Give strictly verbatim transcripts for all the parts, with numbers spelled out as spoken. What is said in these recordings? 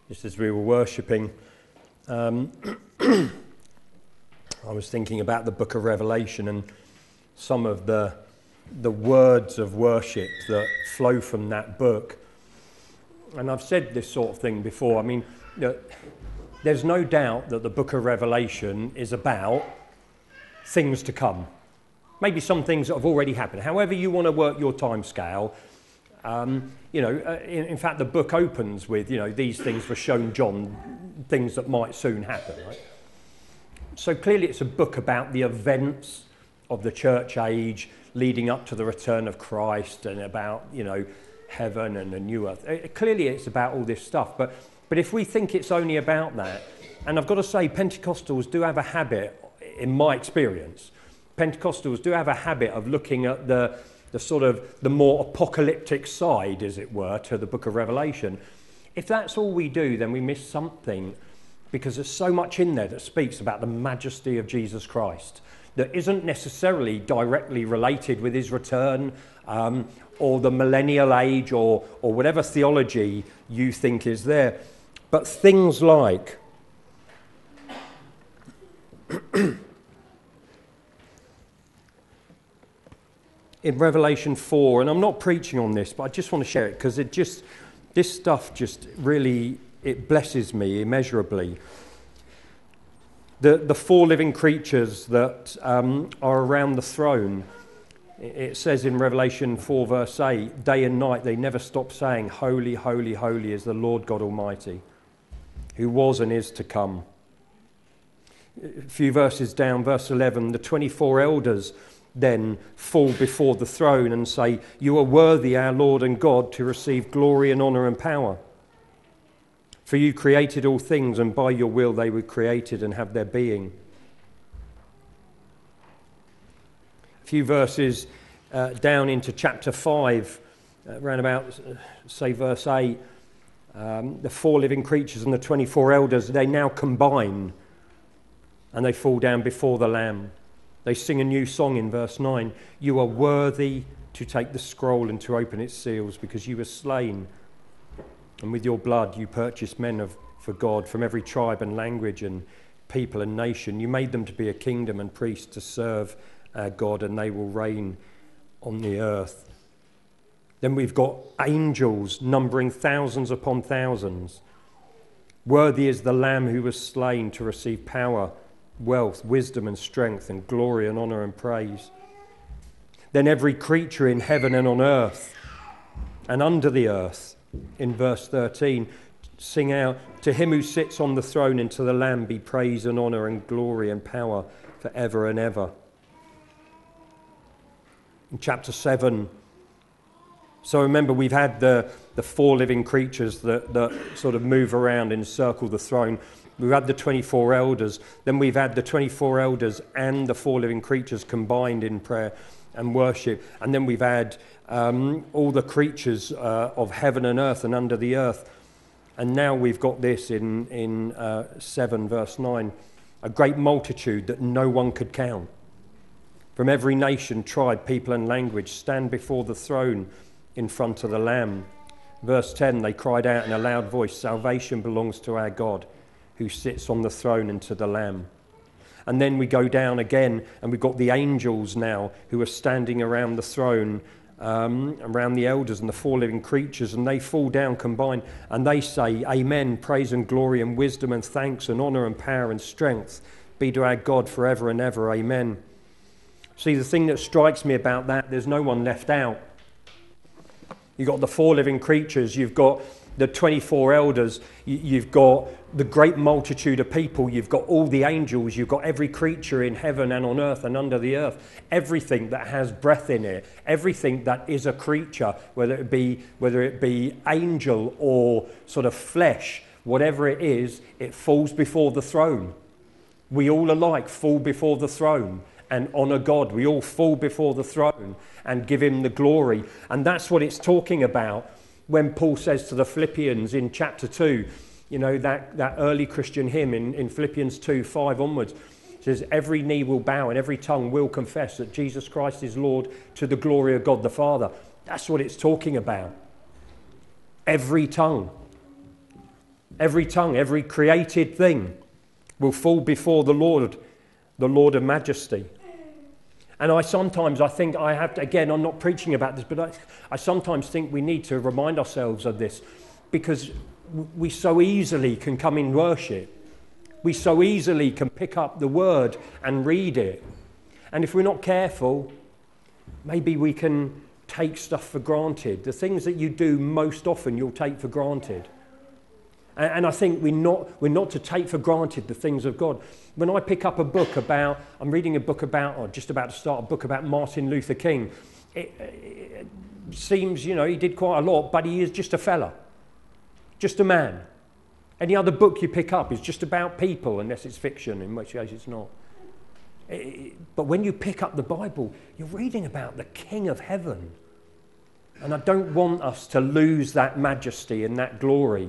just as we were worshipping, um, I was thinking about the book of Revelation and some of the the words of worship that flow from that book. And I've said this sort of thing before. I mean, you know, there's no doubt that the book of Revelation is about things to come. Maybe some things that have already happened. However you want to work your time scale, um, you know, uh, in, in fact, the book opens with, you know, these things were shown John, things that might soon happen, right? So clearly it's a book about the events of the church age leading up to the return of Christ and about, you know, heaven and the new earth. It, clearly it's about all this stuff. But, but if we think it's only about that, and I've got to say, Pentecostals do have a habit, in my experience, Pentecostals do have a habit of looking at the, the sort of the more apocalyptic side, as it were, to the book of Revelation. If that's all we do, then we miss something, because there's so much in there that speaks about the majesty of Jesus Christ that isn't necessarily directly related with his return um, or the millennial age or, or whatever theology you think is there. But things like in Revelation four, and I'm not preaching on this, but I just want to share it because it just, this stuff just really, it blesses me immeasurably. The, the four living creatures that um, are around the throne, it says in Revelation four verse eight, day and night they never stop saying, holy, holy, holy is the Lord God Almighty, who was and is to come. A few verses down, verse eleven, the twenty-four elders then fall before the throne and say, you are worthy, our Lord and God, to receive glory and honour and power. For you created all things, and by your will they were created and have their being. A few verses uh, down into chapter five, uh, around about, uh, say, verse eight, um, the four living creatures and the twenty-four elders, they now combine and they fall down before the Lamb. They sing a new song in verse nine. You are worthy to take the scroll and to open its seals, because you were slain, and with your blood you purchased men of, for God from every tribe and language and people and nation. You made them to be a kingdom and priests to serve our God, and they will reign on the earth. Then we've got angels numbering thousands upon thousands. Worthy is the Lamb who was slain to receive power, wealth, wisdom and strength and glory and honour and praise. Then every creature in heaven and on earth and under the earth, in verse thirteen, sing out, to him who sits on the throne and to the Lamb be praise and honour and glory and power forever and ever. In chapter seven, so remember we've had the, the four living creatures that, that sort of move around and encircle the throne. We've had the twenty-four elders, then we've had the twenty-four elders and the four living creatures combined in prayer and worship, and then we've had um, all the creatures uh, of heaven and earth and under the earth. And now we've got this in, in uh, seven verse nine, a great multitude that no one could count, from every nation, tribe, people and language, stand before the throne in front of the Lamb. Verse ten, they cried out in a loud voice, salvation belongs to our God, who sits on the throne and to the Lamb. And then we go down again, and we've got the angels now who are standing around the throne, um, around the elders and the four living creatures, and they fall down combined, and they say, amen, praise and glory and wisdom and thanks and honour and power and strength be to our God forever and ever, amen. See, the thing that strikes me about that, there's no one left out. You've got the four living creatures, you've got the twenty-four elders, you've got the great multitude of people, you've got all the angels, you've got every creature in heaven and on earth and under the earth, everything that has breath in it, everything that is a creature, whether it be whether it be angel or sort of flesh, whatever it is, it falls before the throne. We all alike fall before the throne and honour God. We all fall before the throne and give him the glory. And that's what it's talking about when Paul says to the Philippians in chapter two, you know, that, that early Christian hymn in, in Philippians two, five onwards, says, every knee will bow and every tongue will confess that Jesus Christ is Lord, to the glory of God the Father. That's what it's talking about. Every tongue. Every tongue, every created thing will fall before the Lord, the Lord of majesty. And I sometimes, I think I have to, again, I'm not preaching about this, but I, I sometimes think we need to remind ourselves of this, because we so easily can come in worship. We so easily can pick up the word and read it. And if we're not careful, maybe we can take stuff for granted. The things that you do most often, you'll take for granted. And, and I think we're not, we're not to take for granted the things of God. When I pick up a book about, I'm reading a book about, or just about to start a book about Martin Luther King, it, it seems, you know, he did quite a lot, but he is just a fella, just a man. Any other book you pick up is just about people, unless it's fiction, in which case it's not. But when you pick up the Bible, you're reading about the King of Heaven. And I don't want us to lose that majesty and that glory.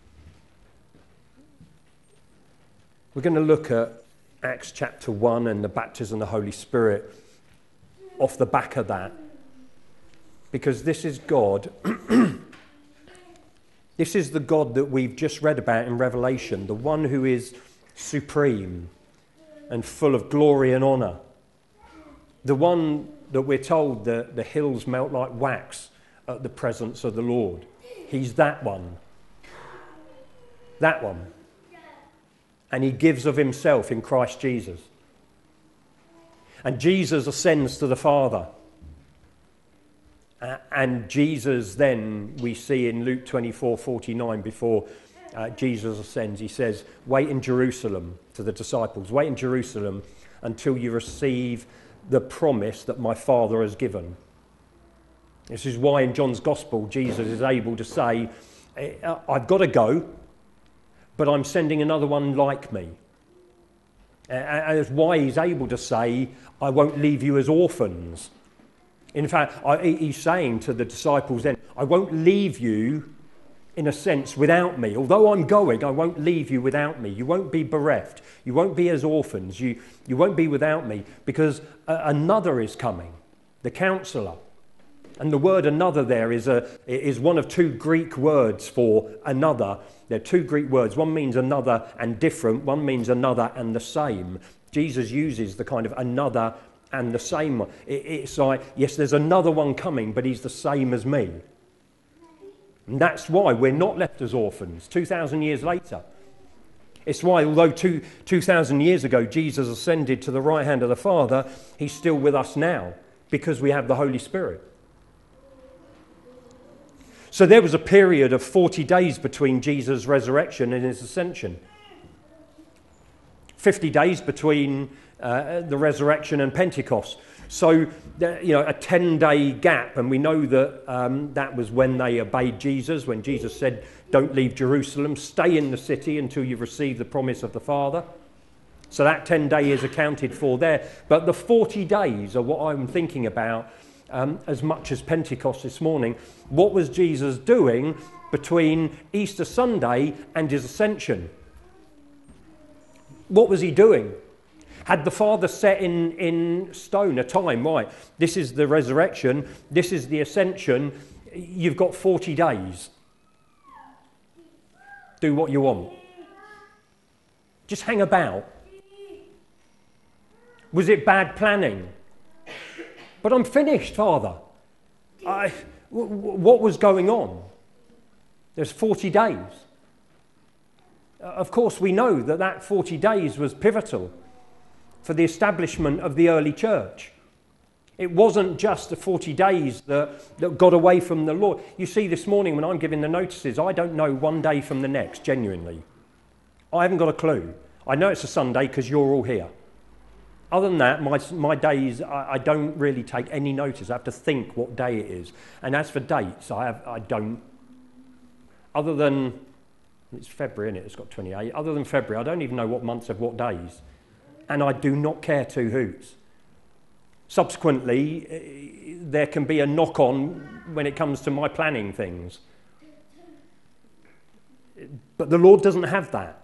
We're going to look at Acts chapter one and the baptism of the Holy Spirit off the back of that. Because this is God. This is the God that we've just read about in Revelation, the one who is supreme and full of glory and honour. The one that we're told that the hills melt like wax at the presence of the Lord. He's that one. That one. And he gives of himself in Christ Jesus. And Jesus ascends to the Father. Uh, and Jesus then, we see in Luke twenty-four forty-nine, before uh, Jesus ascends, he says, wait in Jerusalem, to the disciples, wait in Jerusalem until you receive the promise that my Father has given. This is why in John's Gospel, Jesus is able to say, I've got to go, but I'm sending another one like me. And that's why he's able to say, I won't leave you as orphans. In fact, I, he's saying to the disciples then, I won't leave you, in a sense, without me. Although I'm going, I won't leave you without me. You won't be bereft. You won't be as orphans. You, you won't be without me, because uh, another is coming, the Counselor. And the word another there is, a, is one of two Greek words for another. There are two Greek words. One means another and different. One means another and the same. Jesus uses the kind of another and the same. It, it's like, yes, there's another one coming, but he's the same as me. And that's why we're not left as orphans two thousand years later. It's why, although two, 2,000 years ago Jesus ascended to the right hand of the Father, he's still with us now, because we have the Holy Spirit. So there was a period of forty days between Jesus' resurrection and his ascension. fifty days between uh, the resurrection and Pentecost. So, you know, a ten-day gap, and we know that um, that was when they obeyed Jesus, when Jesus said, don't leave Jerusalem, stay in the city until you've received the promise of the Father. So that ten day is accounted for there. But the forty days are what I'm thinking about um, as much as Pentecost this morning. What was Jesus doing between Easter Sunday and his ascension? What was he doing? Had the Father set in, in stone a time, right, this is the resurrection, this is the ascension, you've got forty days. Do what you want. Just hang about. Was it bad planning? But I'm finished, Father. I, w- w- what was going on? There's forty days. Uh, of course, we know that that forty days was pivotal for the establishment of the early church. It wasn't just the forty days that, that got away from the Lord. You see, this morning when I'm giving the notices, I don't know one day from the next, genuinely. I haven't got a clue. I know it's a Sunday because you're all here. Other than that, my, my days, I, I don't really take any notice. I have to think what day it is. And as for dates, I, have, I don't. Other than, it's February, isn't it? It's got twenty-eight. Other than February, I don't even know what months have what days. And I do not care two hoots. Subsequently, there can be a knock-on when it comes to my planning things. But the Lord doesn't have that.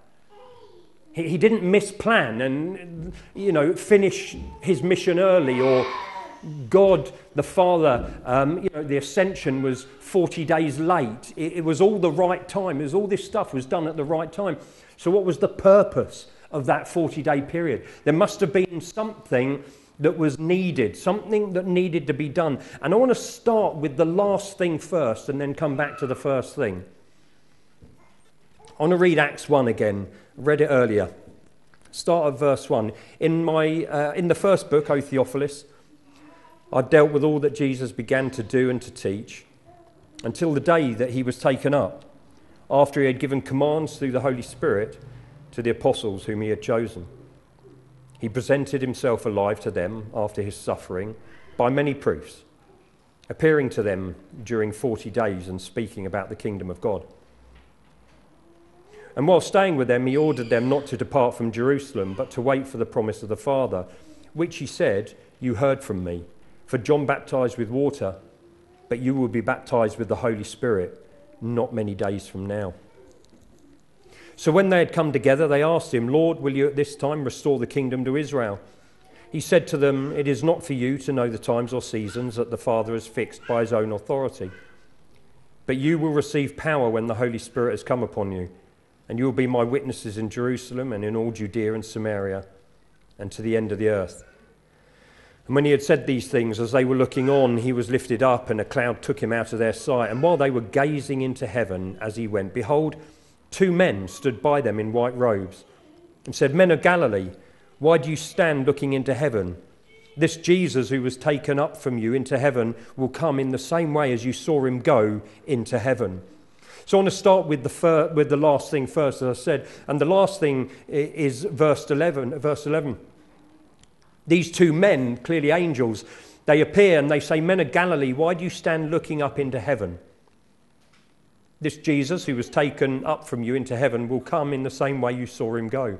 He, he didn't misplan and, you know, finish his mission early or God the Father, um, you know, the ascension was forty days late. It, it was all the right time. It was all this stuff was done at the right time. So what was the purpose of that forty-day period? There must have been something that was needed, something that needed to be done. And I want to start with the last thing first and then come back to the first thing. I want to read Acts one again. I read it earlier. Start at verse one. In my uh, in the first book, O Theophilus, I dealt with all that Jesus began to do and to teach until the day that he was taken up, after he had given commands through the Holy Spirit to the apostles whom he had chosen. He presented himself alive to them after his suffering by many proofs, appearing to them during forty days and speaking about the kingdom of God. And while staying with them, he ordered them not to depart from Jerusalem, but to wait for the promise of the Father, which he said, "You heard from me. For John baptized with water, but you will be baptized with the Holy Spirit not many days from now." So when they had come together, they asked him, "Lord, will you at this time restore the kingdom to Israel?" He said to them, "It is not for you to know the times or seasons that the Father has fixed by his own authority. But you will receive power when the Holy Spirit has come upon you, and you will be my witnesses in Jerusalem and in all Judea and Samaria and to the end of the earth." And when he had said these things, as they were looking on, he was lifted up, and a cloud took him out of their sight. And while they were gazing into heaven as he went, behold, two men stood by them in white robes and said, "Men of Galilee, why do you stand looking into heaven? This Jesus who was taken up from you into heaven will come in the same way as you saw him go into heaven." So I want to start with the fir- with the last thing first, as I said. And the last thing is verse eleven. Verse eleven. These two men, clearly angels, they appear and they say, "Men of Galilee, why do you stand looking up into heaven? This Jesus who was taken up from you into heaven will come in the same way you saw him go."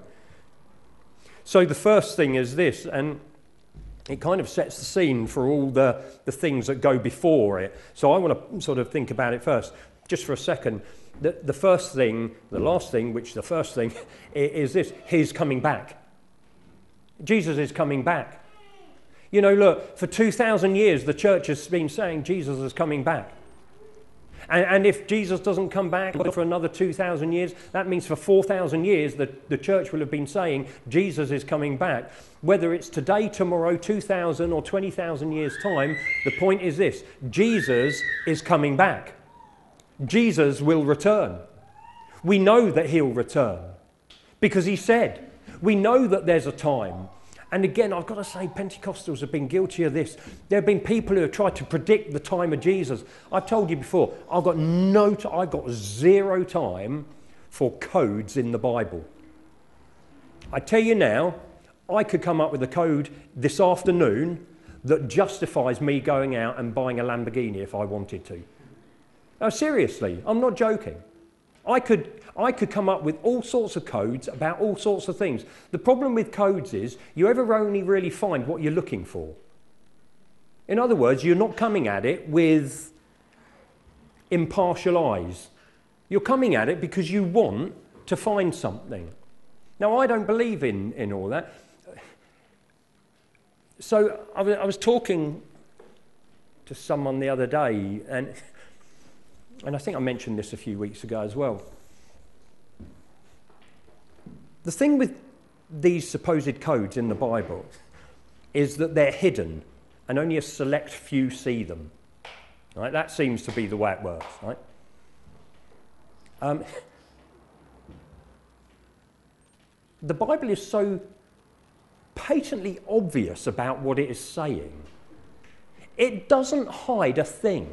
So the first thing is this, and it kind of sets the scene for all the, the things that go before it. So I want to sort of think about it first, just for a second. The, the first thing, the last thing, which the first thing is this: he's coming back. Jesus is coming back. You know, look, for two thousand years, the church has been saying Jesus is coming back. And, and if Jesus doesn't come back for another two thousand years, that means for four thousand years, the, the church will have been saying Jesus is coming back. Whether it's today, tomorrow, two thousand or twenty thousand years' time, the point is this: Jesus is coming back. Jesus will return. We know that he'll return because he said. We know that there's a time. And again, I've got to say, Pentecostals have been guilty of this. There have been people who have tried to predict the time of Jesus. I've told you before, I've got no, t- I've got zero time for codes in the Bible. I tell you now, I could come up with a code this afternoon that justifies me going out and buying a Lamborghini if I wanted to. No, seriously, I'm not joking. I could, I could come up with all sorts of codes about all sorts of things. The problem with codes is you ever only really find what you're looking for. In other words, you're not coming at it with impartial eyes. You're coming at it because you want to find something. Now, I don't believe in, in all that. So I was, I was talking to someone the other day, and And I think I mentioned this a few weeks ago as well. The thing with these supposed codes in the Bible is that they're hidden and only a select few see them. Right? That seems to be the way it works. Right? Um, the Bible is so patently obvious about what it is saying. It doesn't hide a thing.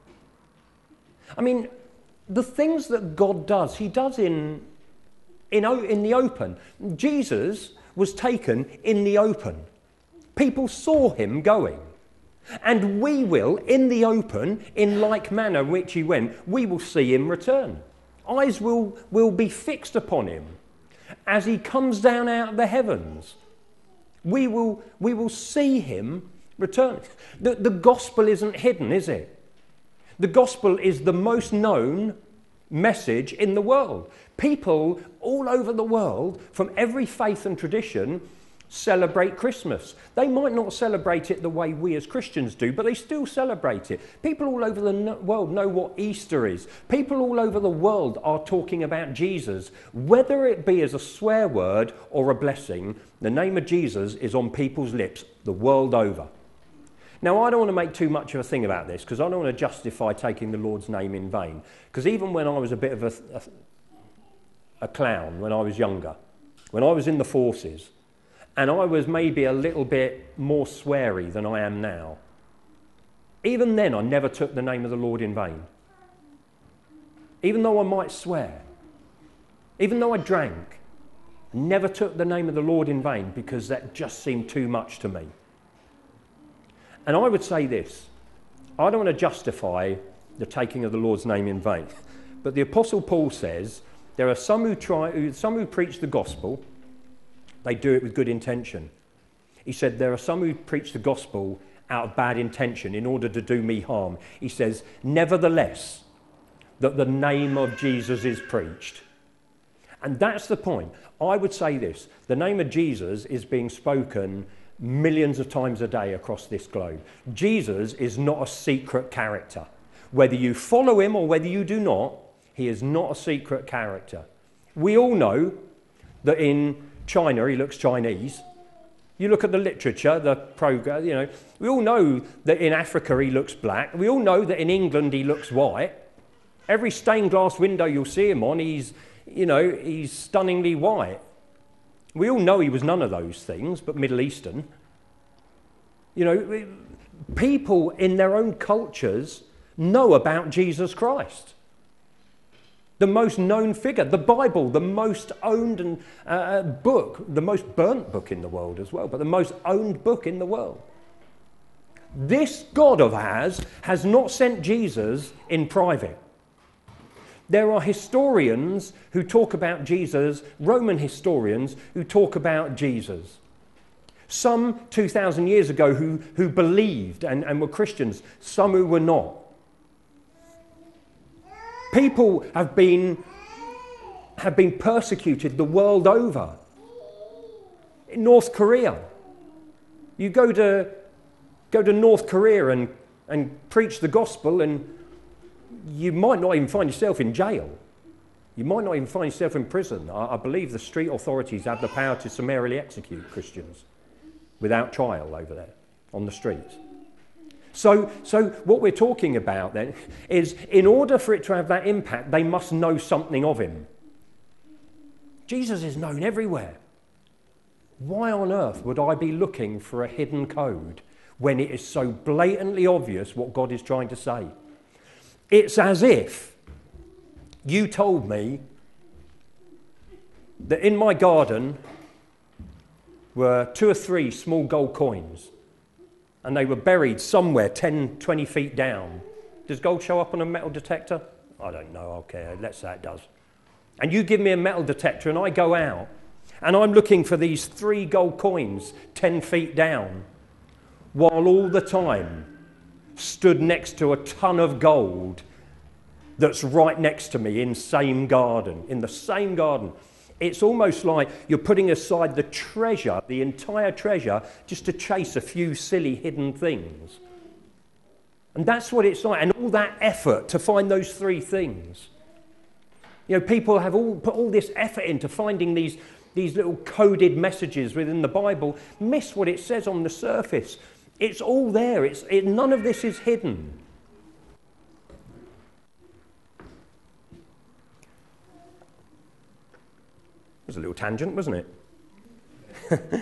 I mean, the things that God does, he does in, in, in the open. Jesus was taken in the open. People saw him going. And we will, in the open, in like manner in which he went, we will see him return. Eyes will, will be fixed upon him as he comes down out of the heavens. We will, we will see him return. The, the gospel isn't hidden, is it? The gospel is the most known message in the world. People all over the world, from every faith and tradition, celebrate Christmas. They might not celebrate it the way we as Christians do, but they still celebrate it. People all over the world know what Easter is. People all over the world are talking about Jesus. Whether it be as a swear word or a blessing, the name of Jesus is on people's lips the world over. Now, I don't want to make too much of a thing about this because I don't want to justify taking the Lord's name in vain. Because even when I was a bit of a, a, a clown when I was younger, when I was in the forces, and I was maybe a little bit more sweary than I am now, even then I never took the name of the Lord in vain. Even though I might swear, even though I drank, I never took the name of the Lord in vain because that just seemed too much to me. And I would say this, I don't want to justify the taking of the Lord's name in vain, but the Apostle Paul says there are some who try, some who preach the gospel. They do it with good intention. He said, there are some who preach the gospel out of bad intention in order to do me harm. He says, nevertheless, that the name of Jesus is preached. And that's the point. I would say this, the name of Jesus is being spoken millions of times a day across this globe. Jesus is not a secret character. Whether you follow him or whether you do not, he is not a secret character. We all know that in China, he looks Chinese. You look at the literature, the program, you know, we all know that in Africa he looks black. We all know that in England he looks white. Every stained glass window you'll see him on, he's, you know, he's stunningly white. We all know he was none of those things, but Middle Eastern. You know, people in their own cultures know about Jesus Christ. The most known figure, the Bible, the most owned and, uh, book, the most burnt book in the world as well, but the most owned book in the world. This God of ours has not sent Jesus in private. There are historians who talk about Jesus, Roman historians who talk about Jesus. Some two thousand years ago who, who believed and, and were Christians, some who were not. People have been, have been persecuted the world over. In North Korea, you go to, go to North Korea and, and preach the gospel and you might not even find yourself in jail. You might not even find yourself in prison. I, I believe the street authorities have the power to summarily execute Christians without trial over there on the streets. So, so what we're talking about then is in order for it to have that impact, they must know something of him. Jesus is known everywhere. Why on earth would I be looking for a hidden code when it is so blatantly obvious what God is trying to say? It's as if you told me that in my garden were two or three small gold coins and they were buried somewhere ten, twenty feet down. Does gold show up on a metal detector? I don't know, okay, let's say it does. And you give me a metal detector and I go out and I'm looking for these three gold coins ten feet down, while all the time stood next to a ton of gold that's right next to me in same garden, in the same garden. It's almost like you're putting aside the treasure, the entire treasure, just to chase a few silly hidden things. And that's what it's like, and all that effort to find those three things. You know, people have all put all this effort into finding these, these little coded messages within the Bible, miss what it says on the surface. It's all there. It's, it, none of this is hidden. It was a little tangent, wasn't it?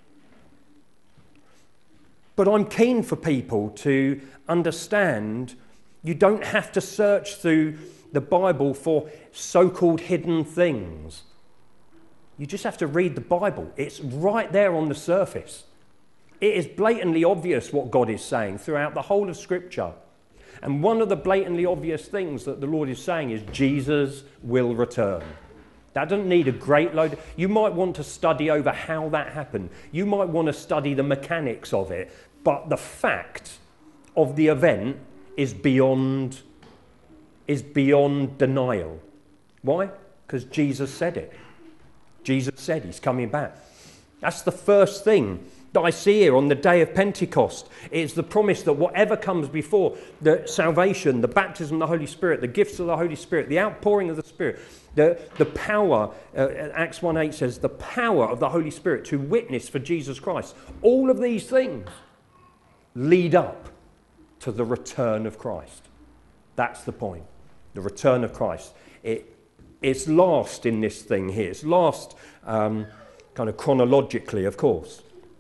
But I'm keen for people to understand you don't have to search through the Bible for so-called hidden things. You just have to read the Bible. It's right there on the surface. It is blatantly obvious what God is saying throughout the whole of Scripture. And one of the blatantly obvious things that the Lord is saying is Jesus will return. That doesn't need a great load. You might want to study over how that happened. You might want to study the mechanics of it. But the fact of the event is beyond, is beyond denial. Why? Because Jesus said it. Jesus said he's coming back. That's the first thing that I see here on the day of Pentecost. It's the promise that whatever comes before, the salvation, the baptism of the Holy Spirit, the gifts of the Holy Spirit, the outpouring of the Spirit, the, the power, uh, Acts one eight says, the power of the Holy Spirit to witness for Jesus Christ. All of these things lead up to the return of Christ. That's the point. The return of Christ. It, it's last in this thing here. It's last um, kind of chronologically, of course.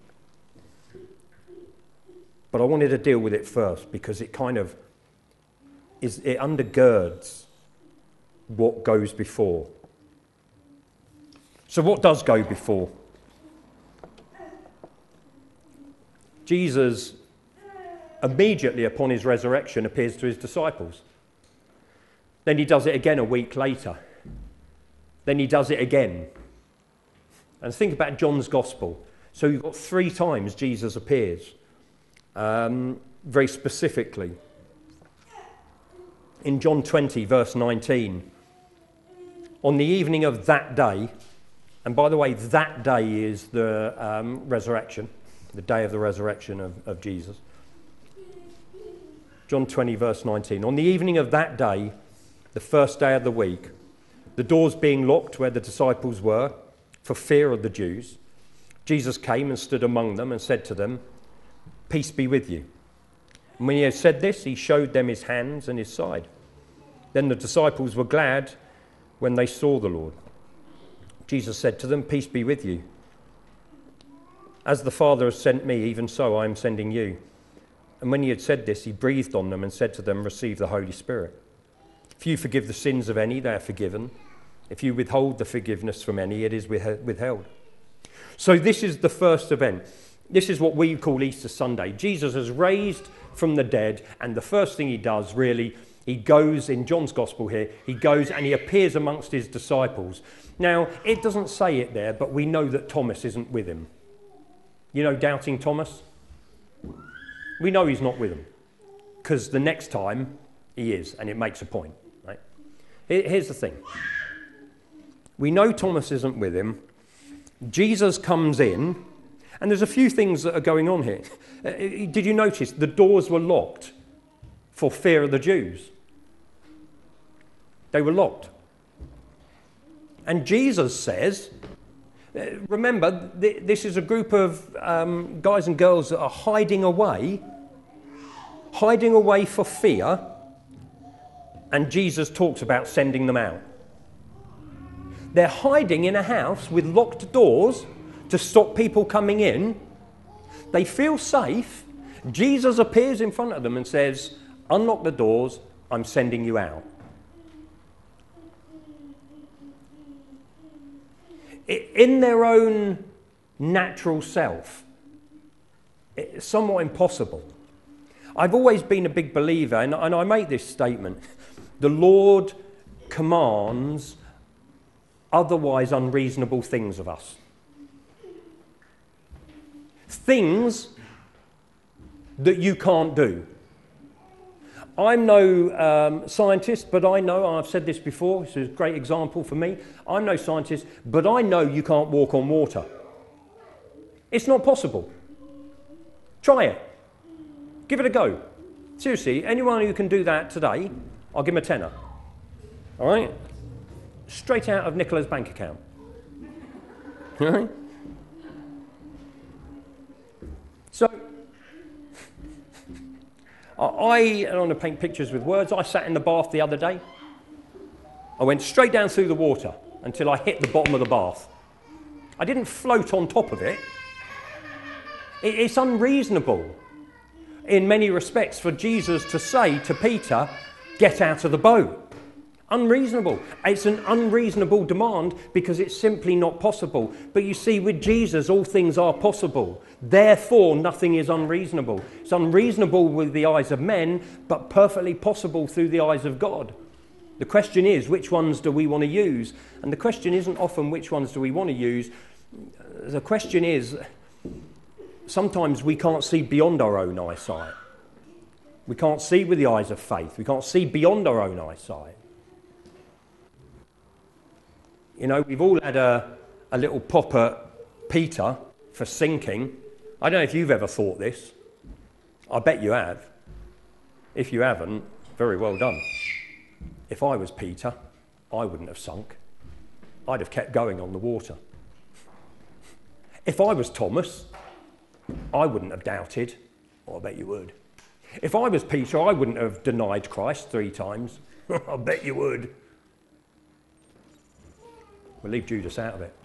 But I wanted to deal with it first because it kind of is, it undergirds what goes before. So what does go before? Jesus, immediately upon his resurrection, appears to his disciples. Then he does it again a week later. Then he does it again. And think about John's Gospel. So you've got three times Jesus appears. Um, very specifically. In John twenty, verse nineteen, on the evening of that day, and by the way, that day is the um, resurrection, the day of the resurrection of, of Jesus. John twenty, verse nineteen, on the evening of that day, the first day of the week, the doors being locked where the disciples were, for fear of the Jews, Jesus came and stood among them and said to them, "Peace be with you." And when he had said this, he showed them his hands and his side. Then the disciples were glad when they saw the Lord. Jesus said to them, "Peace be with you. As the Father has sent me, even so I am sending you." And when he had said this, he breathed on them and said to them, "Receive the Holy Spirit. If you forgive the sins of any, they are forgiven. If you withhold the forgiveness from any, it is withheld." So this is the first event. This is what we call Easter Sunday. Jesus is raised from the dead, and the first thing he does, really, he goes, in John's Gospel here, he goes and he appears amongst his disciples. Now, it doesn't say it there, but we know that Thomas isn't with him. You know, doubting Thomas? We know he's not with him, because the next time he is, and it makes a point. Right? Here's the thing. We know Thomas isn't with him. Jesus comes in, and there's a few things that are going on here. Uh, did you notice the doors were locked for fear of the Jews? They were locked. And Jesus says, uh, remember, th- this is a group of um, guys and girls that are hiding away, hiding away for fear, and Jesus talks about sending them out. They're hiding in a house with locked doors to stop people coming in. They feel safe. Jesus appears in front of them and says, "Unlock the doors, I'm sending you out." In their own natural self, it's somewhat impossible. I've always been a big believer, and, and I make this statement: the Lord commands otherwise unreasonable things of us. Things that you can't do. I'm no um, scientist, but I know, I've said this before, this is a great example for me. I'm no scientist, but I know you can't walk on water. It's not possible. Try it. Give it a go. Seriously, anyone who can do that today, I'll give him a tenner. All right? Straight out of Nicola's bank account. All right? So, I, I don't want to paint pictures with words. I sat in the bath the other day. I went straight down through the water until I hit the bottom of the bath. I didn't float on top of it. it it's unreasonable in many respects for Jesus to say to Peter, "Get out of the boat." Unreasonable. It's an unreasonable demand because it's simply not possible. But you see, with Jesus, all things are possible. Therefore, nothing is unreasonable. It's unreasonable with the eyes of men, but perfectly possible through the eyes of God. The question is, which ones do we want to use? And the question isn't often which ones do we want to use. The question is, sometimes we can't see beyond our own eyesight. We can't see with the eyes of faith. We can't see beyond our own eyesight. You know, we've all had a, a little pop at Peter for sinking. I don't know if you've ever thought this. I bet you have. If you haven't, very well done. If I was Peter, I wouldn't have sunk. I'd have kept going on the water. If I was Thomas, I wouldn't have doubted. Oh, I bet you would. If I was Peter, I wouldn't have denied Christ three times. I bet you would. We'll leave Judas out of it.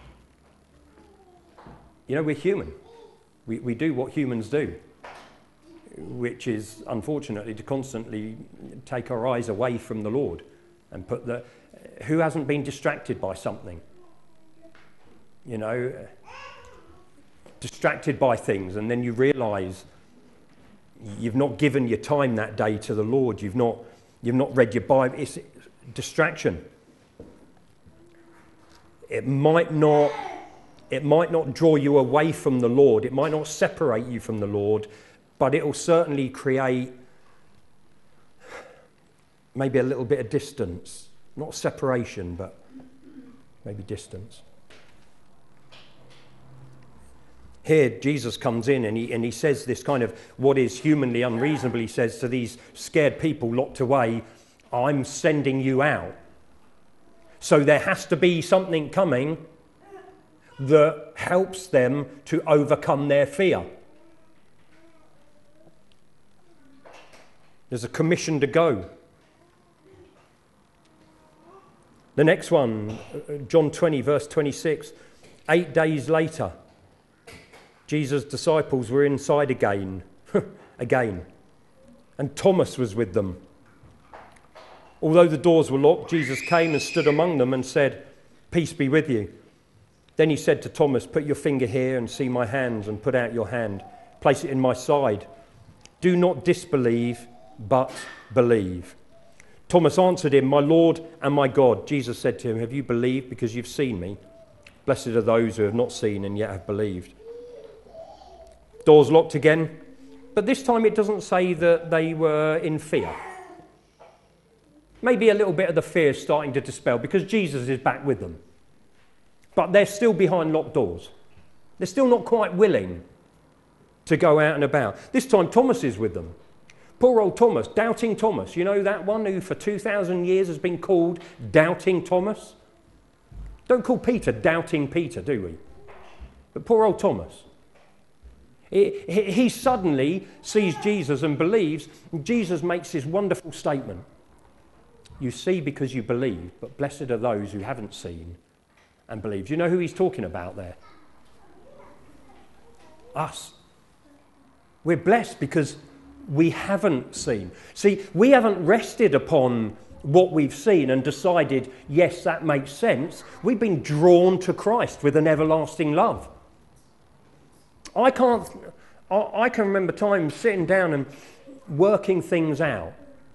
You know, we're human. We, we do what humans do, which is, unfortunately, to constantly take our eyes away from the Lord and put the... Who hasn't been distracted by something? You know, distracted by things, and then you realise you've not given your time that day to the Lord. You've not, you've not read your Bible. It's distraction. It might not, it might not draw you away from the Lord. It might not separate you from the Lord, but it will certainly create maybe a little bit of distance. Not separation, but maybe distance. Here, Jesus comes in and he, and he says this kind of what is humanly unreasonable. He says to these scared people locked away, I'm sending you out. So there has to be something coming that helps them to overcome their fear. There's a commission to go. The next one, John twenty, verse twenty-six. Eight days later, Jesus' disciples were inside again, again, and Thomas was with them. Although the doors were locked, Jesus came and stood among them and said, "Peace be with you." Then he said to Thomas, "Put your finger here and see my hands, and put out your hand. Place it in my side. Do not disbelieve, but believe." Thomas answered him, "My Lord and my God." Jesus said to him, "Have you believed because you've seen me? Blessed are those who have not seen and yet have believed." Doors locked again, but this time it doesn't say that they were in fear. Maybe a little bit of the fear starting to dispel because Jesus is back with them. But they're still behind locked doors. They're still not quite willing to go out and about. This time Thomas is with them. Poor old Thomas, Doubting Thomas. You know that one who for two thousand years has been called Doubting Thomas? Don't call Peter Doubting Peter, do we? But poor old Thomas. He, he, he suddenly sees Jesus and believes. And Jesus makes this wonderful statement. You see because you believe, but blessed are those who haven't seen and believed. Do you know who he's talking about there? Us. We're blessed because we haven't seen. See, we haven't rested upon what we've seen and decided, yes, that makes sense. We've been drawn to Christ with an everlasting love. I can't, I, I can remember times sitting down and working things out.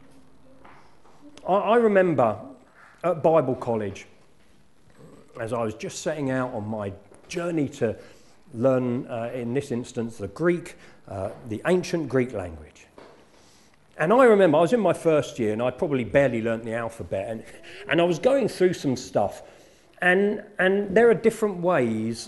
I, I remember at Bible college, as I was just setting out on my journey to learn, uh, in this instance, the Greek, uh, the ancient Greek language. And I remember I was in my first year and I probably barely learnt the alphabet, and, and I was going through some stuff, and and there are different ways.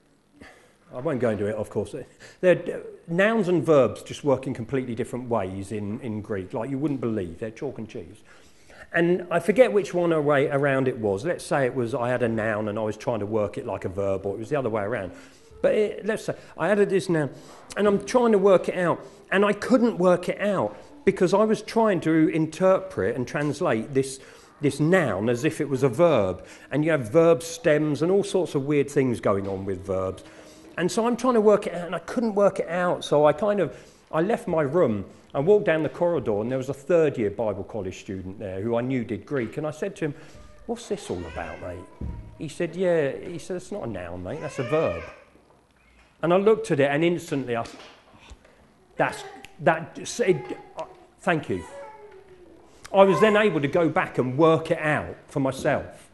I won't go into it, of course. There, nouns and verbs just work in completely different ways in, in Greek, like you wouldn't believe. They're chalk and cheese. And I forget which one away around it was. Let's say it was I had a noun and I was trying to work it like a verb, or it was the other way around. But it, let's say I added this noun and I'm trying to work it out, and I couldn't work it out because I was trying to interpret and translate this this noun as if it was a verb. And you have verb stems and all sorts of weird things going on with verbs. And so I'm trying to work it out, and I couldn't work it out. So I kind of, I left my room and walked down the corridor, and there was a third year Bible college student there who I knew did Greek. And I said to him, "What's this all about, mate?" He said, "Yeah," he said, "It's not a noun, mate, that's a verb." And I looked at it, and instantly I, that's, that, it, uh, thank you. I was then able to go back and work it out for myself.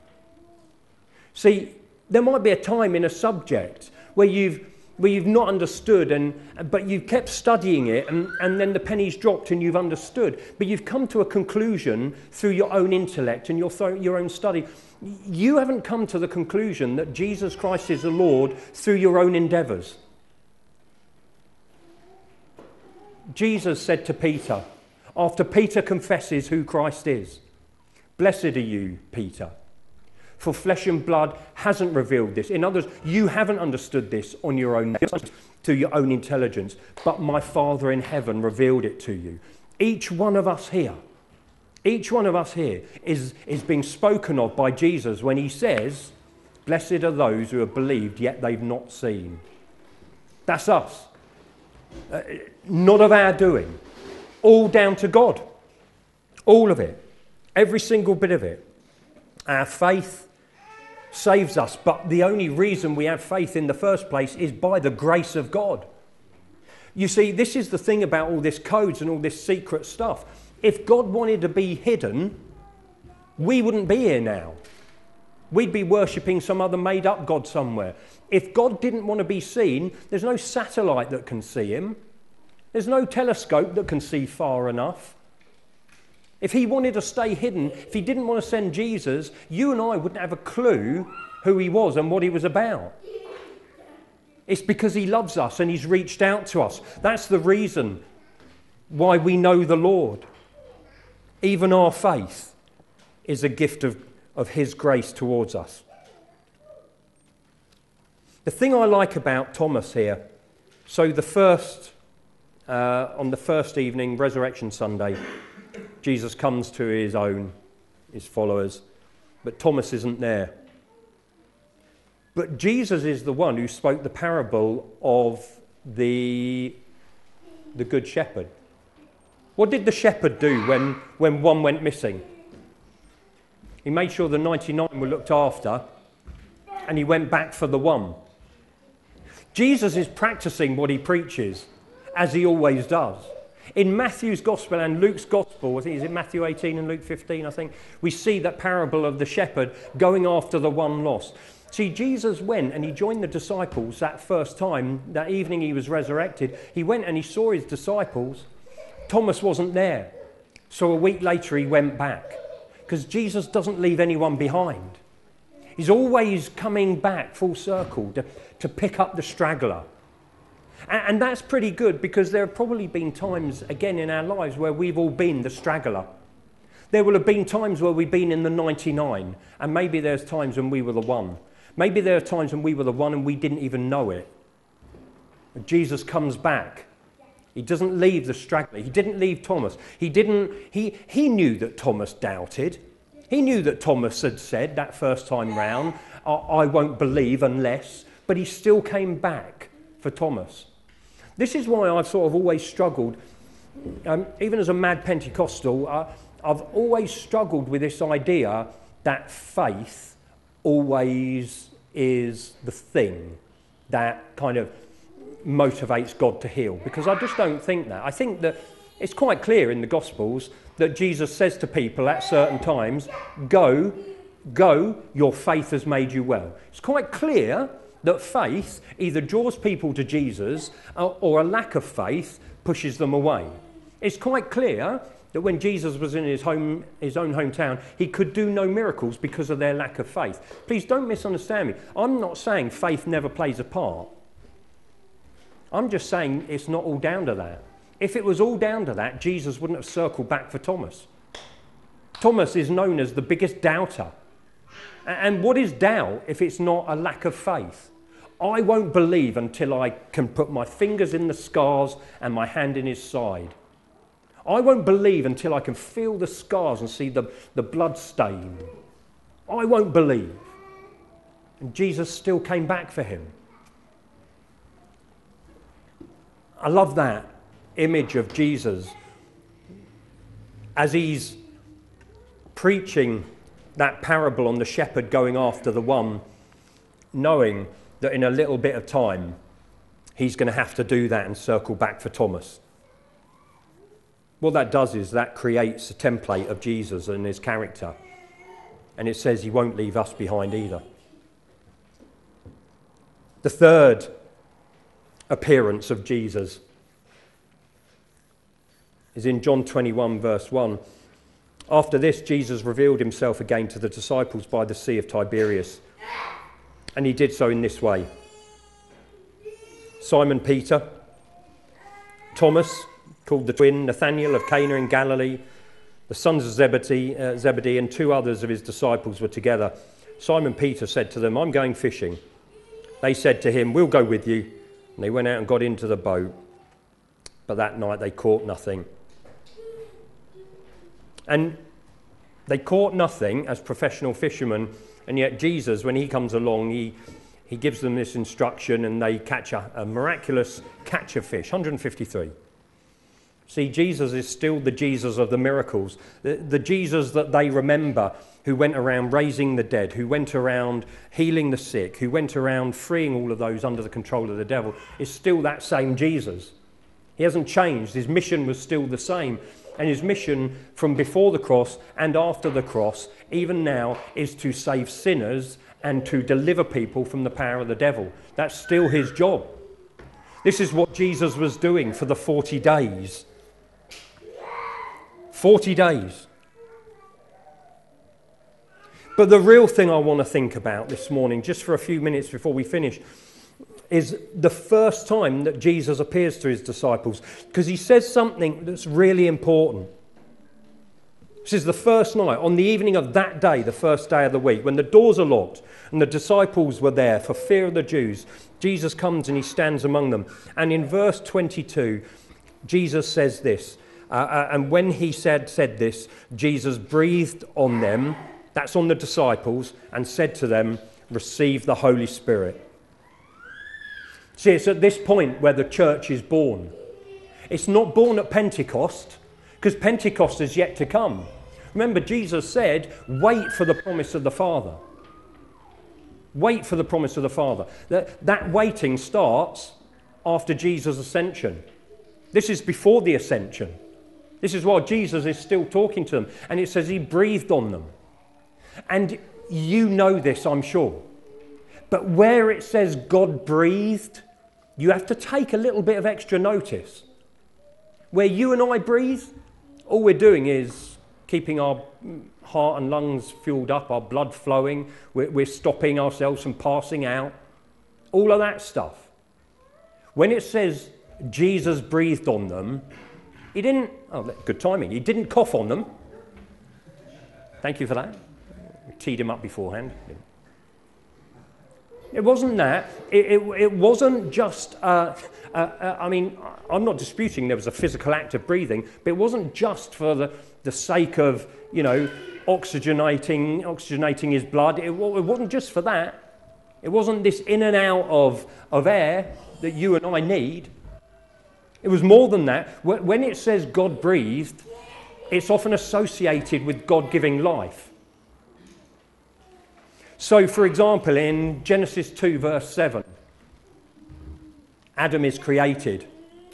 See, there might be a time in a subject where you've where you've not understood, and but you've kept studying it, and, and then the penny's dropped and you've understood. But you've come to a conclusion through your own intellect and your, th- your own study. You haven't come to the conclusion that Jesus Christ is the Lord through your own endeavours. Jesus said to Peter, after Peter confesses who Christ is, "Blessed are you, Peter, for flesh and blood hasn't revealed this." In other words, you haven't understood this on your own, to your own intelligence, but my Father in heaven revealed it to you. Each one of us here, each one of us here is, is being spoken of by Jesus when he says, "Blessed are those who have believed, yet they've not seen." That's us. Uh, not of our doing. All down to God. All of it. Every single bit of it. Our faith saves us, but the only reason we have faith in the first place is by the grace of God. You see, this is the thing about all this codes and all this secret stuff. If God wanted to be hidden, we wouldn't be here now. We'd be worshipping some other made-up God somewhere. If God didn't want to be seen, there's no satellite that can see him. There's no telescope that can see far enough. If he wanted to stay hidden, if he didn't want to send Jesus, you and I wouldn't have a clue who he was and what he was about. It's because he loves us and he's reached out to us. That's the reason why we know the Lord. Even our faith is a gift of, of his grace towards us. The thing I like about Thomas here, so the first... Uh, on the first evening, Resurrection Sunday, Jesus comes to his own, his followers, but Thomas isn't there. But Jesus is the one who spoke the parable of the, the Good Shepherd. What did the shepherd do when, when one went missing? He made sure the ninety-nine were looked after, and he went back for the one. Jesus is practicing what he preaches, as he always does. In Matthew's Gospel and Luke's Gospel, I think it's in Matthew eighteen and Luke fifteen, I think, we see that parable of the shepherd going after the one lost. See, Jesus went and he joined the disciples that first time, that evening he was resurrected. He went and he saw his disciples. Thomas wasn't there. So a week later he went back. Because Jesus doesn't leave anyone behind. He's always coming back full circle to, to pick up the straggler. And that's pretty good, because there have probably been times, again, in our lives where we've all been the straggler. There will have been times where we've been in the ninety-nine, and maybe there's times when we were the one. Maybe there are times when we were the one and we didn't even know it. But Jesus comes back. He doesn't leave the straggler. He didn't leave Thomas. He didn't. He, he knew that Thomas doubted. He knew that Thomas had said that first time round, I, I won't believe unless, but he still came back for Thomas. This is why I've sort of always struggled, um, even as a mad Pentecostal, uh, I've always struggled with this idea that faith always is the thing that kind of motivates God to heal. Because I just don't think that. I think that it's quite clear in the Gospels that Jesus says to people at certain times, go, go, your faith has made you well. It's quite clear that faith either draws people to Jesus or a lack of faith pushes them away. It's quite clear that when Jesus was in his home, his own hometown, he could do no miracles because of their lack of faith. Please don't misunderstand me. I'm not saying faith never plays a part. I'm just saying it's not all down to that. If it was all down to that, Jesus wouldn't have circled back for Thomas. Thomas is known as the biggest doubter. And what is doubt if it's not a lack of faith? I won't believe until I can put my fingers in the scars and my hand in his side. I won't believe until I can feel the scars and see the, the blood stain. I won't believe. And Jesus still came back for him. I love that image of Jesus as he's preaching that parable on the shepherd going after the one, knowing that in a little bit of time, he's going to have to do that and circle back for Thomas. What that does is that creates a template of Jesus and his character. And it says he won't leave us behind either. The third appearance of Jesus is in John twenty-one, verse one. After this, Jesus revealed himself again to the disciples by the Sea of Tiberias. And he did so in this way. Simon Peter, Thomas, called the twin, Nathanael of Cana in Galilee. The sons of Zebedee, uh, Zebedee and two others of his disciples were together. Simon Peter said to them, "I'm going fishing." They said to him, "We'll go with you." And they went out and got into the boat. But that night they caught nothing. And they caught nothing as professional fishermen. And yet Jesus, when he comes along, he, he gives them this instruction and they catch a, a miraculous catch of fish, one hundred fifty-three. See, Jesus is still the Jesus of the miracles, the, the Jesus that they remember, who went around raising the dead, who went around healing the sick, who went around freeing all of those under the control of the devil, is still that same Jesus. He hasn't changed. His mission was still the same. And his mission from before the cross and after the cross, even now, is to save sinners and to deliver people from the power of the devil. That's still his job. This is what Jesus was doing for the forty days. forty days. But the real thing I want to think about this morning, just for a few minutes before we finish, is the first time that Jesus appears to his disciples, because he says something that's really important. This is the first night, on the evening of that day, the first day of the week, when the doors are locked and the disciples were there for fear of the Jews. Jesus comes and he stands among them. And in verse twenty-two, Jesus says this, uh, uh, and when he said, said this, Jesus breathed on them, that's on the disciples, and said to them, "Receive the Holy Spirit." See, it's at this point where the church is born. It's not born at Pentecost, because Pentecost is yet to come. Remember, Jesus said, wait for the promise of the Father. Wait for the promise of the Father. That, that waiting starts after Jesus' ascension. This is before the ascension. This is while Jesus is still talking to them. And it says he breathed on them. And you know this, I'm sure. But where it says God breathed, you have to take a little bit of extra notice. Where you and I breathe, all we're doing is keeping our heart and lungs fueled up, our blood flowing. We're, we're stopping ourselves from passing out. All of that stuff. When it says Jesus breathed on them, he didn't, oh, good timing, he didn't cough on them. Thank you for that. We teed him up beforehand. It wasn't that. It, it, it wasn't just, uh, uh, uh, I mean, I'm not disputing there was a physical act of breathing, but it wasn't just for the, the sake of, you know, oxygenating, oxygenating his blood. It, it wasn't just for that. It wasn't this in and out of, of air that you and I need. It was more than that. When it says God breathed, it's often associated with God giving life. So, for example, in Genesis two, verse seven, Adam is created.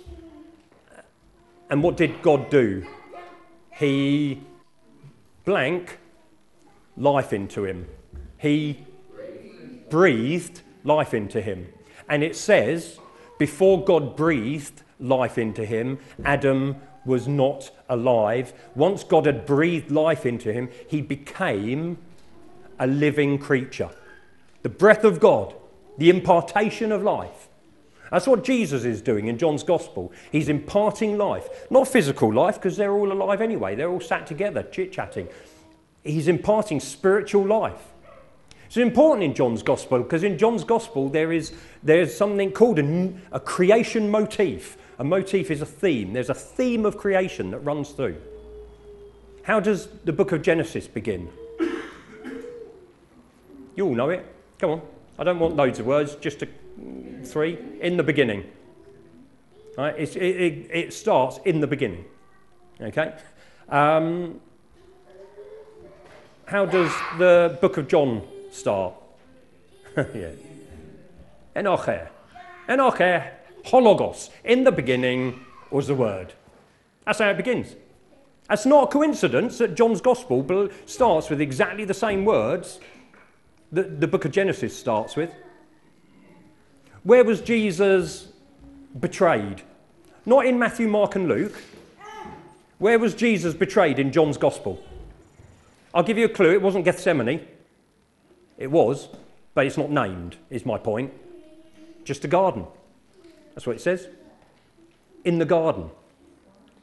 And what did God do? He blank life into him. He breathed life into him. And it says, before God breathed life into him, Adam was not alive. Once God had breathed life into him, he became a living creature. The breath of God, the impartation of life. That's what Jesus is doing in John's Gospel. He's imparting life. Not physical life, because they're all alive anyway. They're all sat together, chit-chatting. He's imparting spiritual life. It's important in John's Gospel, because in John's Gospel there is there's something called a, a creation motif. A motif is a theme. There's a theme of creation that runs through. How does the book of Genesis begin? You all know it. Come on. I don't want loads of words, just a, three. In the beginning. Right? It's, it, it, it starts in the beginning. Okay? Um, how does the book of John start? Yeah. Enoche. Enoche, hologos. In the beginning was the word. That's how it begins. That's not a coincidence that John's Gospel starts with exactly the same words that the book of Genesis starts with. Where was Jesus betrayed? Not in Matthew, Mark and Luke. Where was Jesus betrayed in John's Gospel? I'll give you a clue. It wasn't Gethsemane. It was, but it's not named, is my point. Just a garden. That's what it says. In the garden.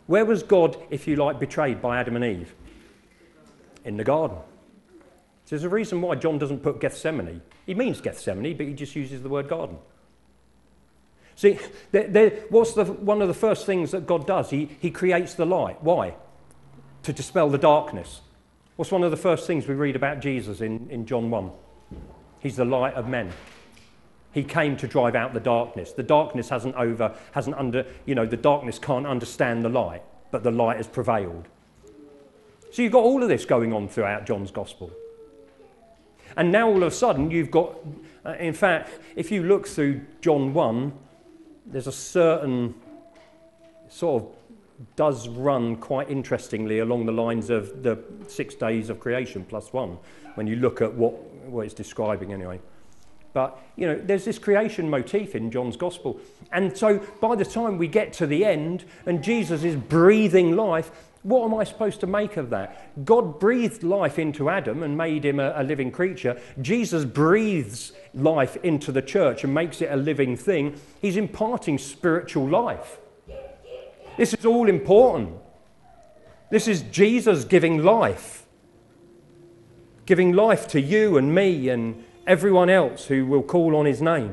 Where was God, if you like, betrayed by Adam and Eve? In the garden. So there's a reason why John doesn't put Gethsemane. He means Gethsemane, but he just uses the word garden. See, they're, they're, what's the, one of the first things that God does? He, he creates the light. Why? To dispel the darkness. What's one of the first things we read about Jesus in, in John one? He's the light of men. He came to drive out the darkness. The darkness hasn't over, hasn't under, you know, the darkness can't understand the light, but the light has prevailed. So you've got all of this going on throughout John's Gospel. And now all of a sudden you've got, uh, in fact, if you look through John one, there's a certain sort of does run quite interestingly along the lines of the six days of creation plus one, when you look at what, what it's describing anyway. But, you know, there's this creation motif in John's Gospel. And so by the time we get to the end and Jesus is breathing life, what am I supposed to make of that? God breathed life into Adam and made him a, a living creature. Jesus breathes life into the church and makes it a living thing. He's imparting spiritual life. This is all important. This is Jesus giving life. Giving life to you and me and everyone else who will call on his name.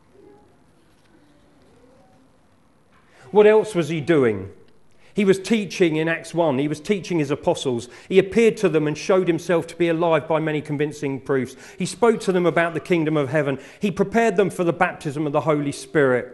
What else was he doing? He was teaching in Acts one. He was teaching his apostles. He appeared to them and showed himself to be alive by many convincing proofs. He spoke to them about the kingdom of heaven. He prepared them for the baptism of the Holy Spirit.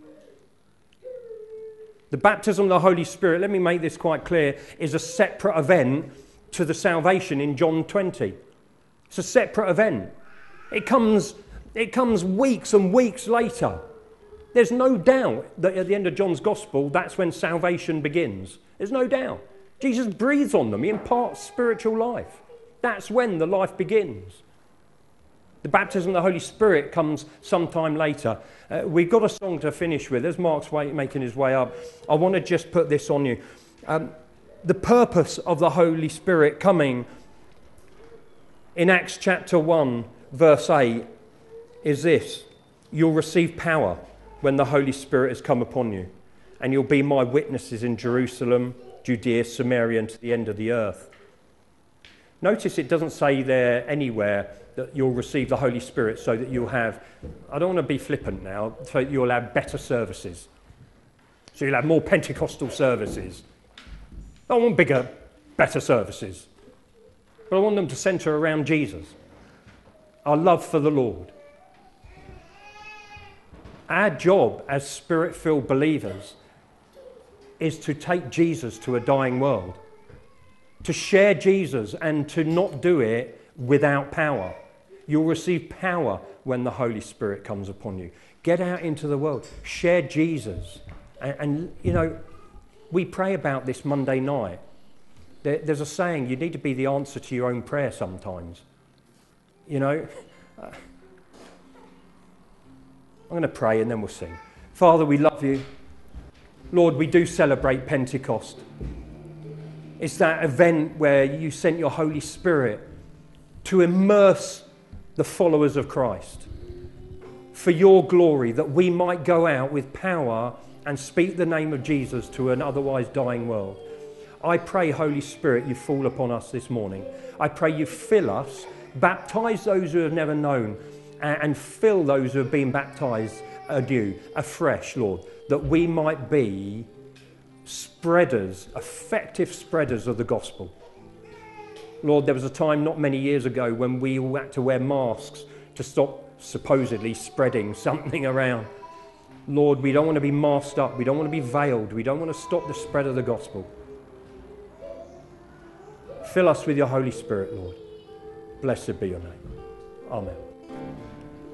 The baptism of the Holy Spirit, let me make this quite clear, is a separate event to the salvation in John twenty. It's a separate event. It comes, it comes weeks and weeks later. There's no doubt that at the end of John's Gospel, that's when salvation begins. There's no doubt. Jesus breathes on them. He imparts spiritual life. That's when the life begins. The baptism of the Holy Spirit comes sometime later. Uh, we've got a song to finish with. As Mark's way, making his way up, I want to just put this on you. Um, the purpose of the Holy Spirit coming in Acts chapter one, verse eight, is this: you'll receive power when the Holy Spirit has come upon you, and you'll be my witnesses in Jerusalem, Judea, Samaria, and to the end of the earth. Notice it doesn't say there anywhere that you'll receive the Holy Spirit so that you'll have, I don't want to be flippant now, so that you'll have better services. So you'll have more Pentecostal services. I want bigger, better services. But I want them to centre around Jesus. Our love for the Lord. Our job as Spirit-filled believers is to take Jesus to a dying world. To share Jesus and to not do it without power. You'll receive power when the Holy Spirit comes upon you. Get out into the world. Share Jesus. And, and you know, we pray about this Monday night. There, there's a saying, you need to be the answer to your own prayer sometimes. You know, uh, I'm going to pray and then we'll sing. Father, we love you. Lord, we do celebrate Pentecost. It's that event where you sent your Holy Spirit to immerse the followers of Christ for your glory, that we might go out with power and speak the name of Jesus to an otherwise dying world. I pray, Holy Spirit, you fall upon us this morning. I pray you fill us, baptize those who have never known, and fill those who have been baptized anew, afresh, Lord, that we might be spreaders, effective spreaders of the gospel. Lord, there was a time not many years ago when we all had to wear masks to stop supposedly spreading something around. Lord, we don't want to be masked up. We don't want to be veiled. We don't want to stop the spread of the gospel. Fill us with your Holy Spirit, Lord. Blessed be your name. Amen.